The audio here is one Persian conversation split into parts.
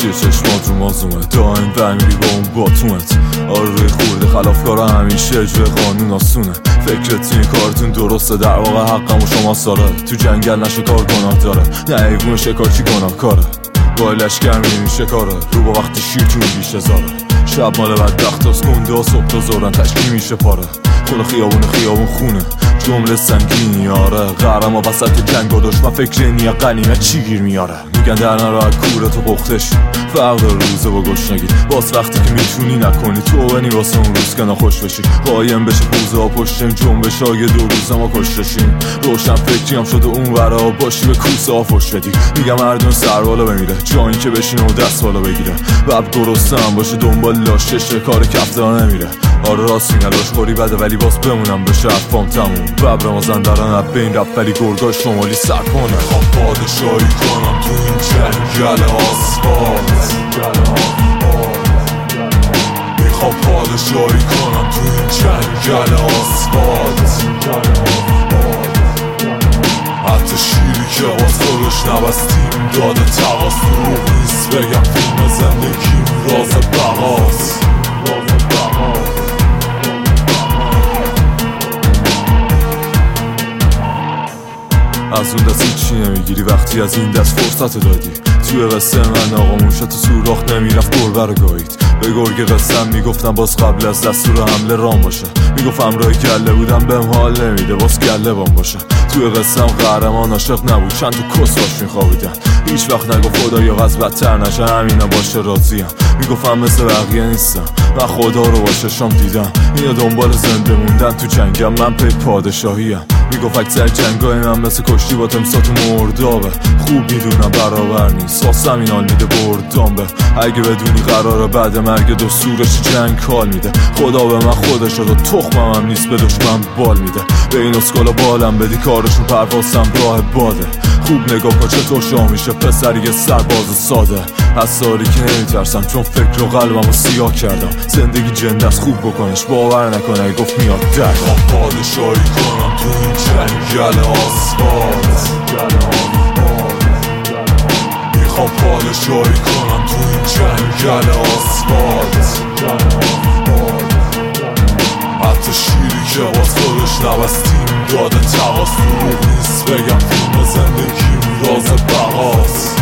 چیه چشمات رو مازومه دائم برمیری با اون باتومت روی خورده خلافکارا همیشه جوی قانون آسونه فکرت این کارتون درسته در واقع حقم و شما ساره تو جنگل نشه کار گناه داره نه ایوون شکارچی گناه کاره با لشگر میرین شکاره رو با وقتی شیر تو بیش هزاره شب مال بدبخت هست گنده ها صبح تا زورن تشکی میشه پاره خونه خیابون خونه جمله سنگینی آره قهرم ها وسط جنگ و دشمن فکر نیه قنیمت چی گیر میاره میگن در نراه کوره تو پختش فرق داره روزه با گشنگی باز وقتی که میتونی نکنی تو بنی واسه اون روز که ناخوش بشی قایم بشه پوزه ها پشتیم جنبش های دو روز ما کشتشیم روشن فکری هم شده اون ورا باشی به کوسه ها فش بدی میگم مردون سربالا بمیره جایی که بشینه و دست بالا بگیره بب گرسته هم باشه دنبال لاشش کار کفتار نمیره آره راست میگن لاشخوری بده ولی باز بمونم بشه افام تموم ببر مازندران اب بین رفت ولی گرگای شمالی سر کنه میخوام پادشاهی کنم تو این جنگل آسفالت میخوام پادشاهی کنم تو این جنگل آسفالت حتی شیری که باز خودش نبستیم داده تقاس دروغ نیست بگم فیلم زندگیم راز بقاست از اون دست هیچی نمیگیری وقتی از این دست فرصت دادی توی قصه من آقا موشه تو سوراخ نمیرفت گربه رو گایید به گرگ قصم میگفتم باز قبل از دستور حمله رام باشه میگفتم رای گله بودم بهم حال نمیده باز گله بام باشه توی قصم قهرمان عاشق نبود چند تو کس باش میخوابیدن هیچ وقت نگفت خدایا قصد بدتر نشه همینا باشه راضیم میگفتم مثل بقیه نیستم من خدا رو با چشام دیدم اینا دنبال زنده موندن تو جنگم من پی پادشاهیم میگفت اکثر جنگای من مثل کشتی با تمسا تو مردابه خوب میدونم برابر نیست واسه این حال میده بردام به اگه بدونی قراره بعد مرگ دستورش جنگ کال میده خدا به من خودش داد و تخمم هم نیست به دشمن بال میده به این اسکالا بالم بدی کارشون پروازم راه باده خوب نگاه کن چطور شاه میشه پسری سرباز ساده از ساری که نمیترسم چون فکر و قلبمو سیاه کردم زندگی جنده از خوب بکنش باور نکنه گفت میاد در پادشاهی کنم تو این جنگل آسفالت میخوام پادشاهی کنم تو این جنگل آسفالت حتی شیری که باز خودش نبستیم داده تقاس دروغ نیست بگم فیلم زندگیم راز بقاست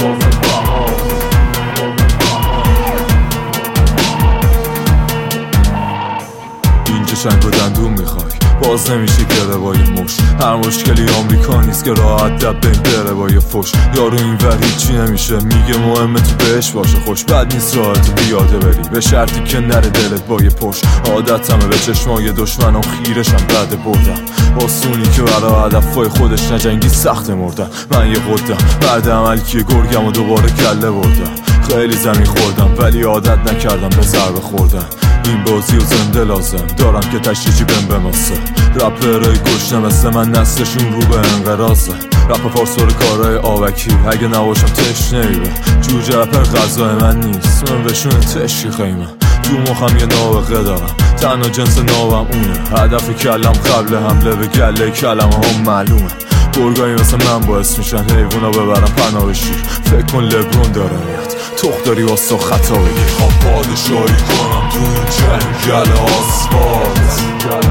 اینجا چنگ و دندون میخوای باز نمیشه گره با یه مش هر مشکلی آمریکا نیست که راحت دب بین بره با یه فش یارو این ور هیچی نمیشه میگه مهمه تو بهش باشه خوش بد نیست راحت بیاده بری به شرطی که نره دلت با یه پش عادتمه به چشمای دشمنم خیرشم بعد بردم آسونی که برا هدفای خودش نجنگی سخت مردن من یه قدم بعد عمل که گرگم و دوباره کله بردم خیلی زمین خوردم ولی عادت نکردم به ضربه خوردن این بازی و زنده لازم دارم که تشریجی بهم بماسه رپرهای گشنه مثل من نسلشون رو به انقراضه رپ فارسور کارهای آوکی اگه نباشم تشنه‌ایه جوجه رپر غذای من نیست من بهشون تشی خیمه تو مخم یه نابغه دارم تنها جنس نابم اونه هدف کلم قبل حمله به گله کلمه هم معلومه گرگایی مثل من باعث میشن حیوونا ببرم پناه به شیر فکر کن لبرون داره میاد تخت داری واسه خطا بگیر میخوام پادشاهی کنم تو این جنگل آسفالت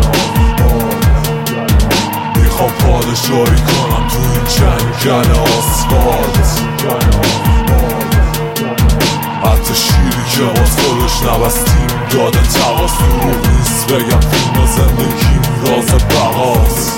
میخوام پادشاهی کنم تو این جنگل آسفالت حتی شیری که باز خودش نبستیم داده تقاس دروغ نیست بگم فیلم زندگیم راز بقاست